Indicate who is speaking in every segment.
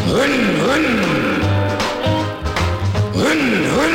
Speaker 1: Run, run, run, run,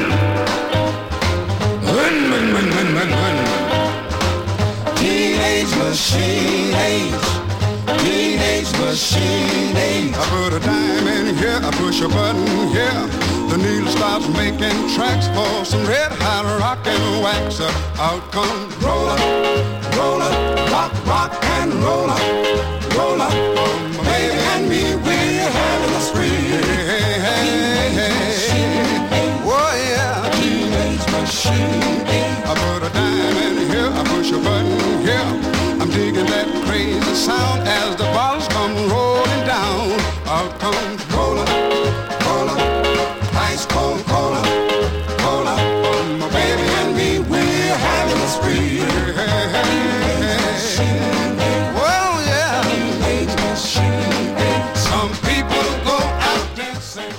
Speaker 1: run, run, run, run, run, run. Teenage machine age, teenage machine age. I put a dime in here, I push a button here. The needle starts making tracks for some red hot rock and wax. Out comes roller, roller, rock, rock and roller, roller. Baby and me, we're having a spree. Hey, hey, hey. Oh yeah, teenage machine. I put a dime in here, I push a button here. I'm digging that crazy sound as the bottles come rolling down. Out comes roller, roller, ice cold cola, cola. My baby and me, we're having a spree. Hey, hey, hey. Well, yeah. Some people go out dancing.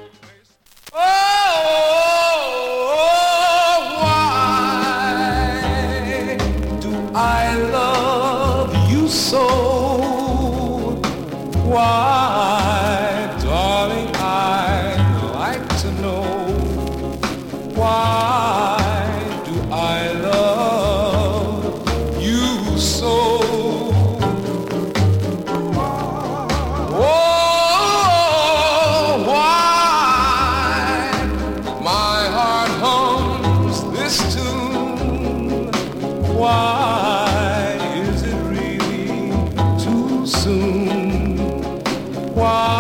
Speaker 1: Why do I love you so? Why, darling, I'd like to know. Why do I love you so? Oh, why my heart hums this tune? Why is it really too soon? Why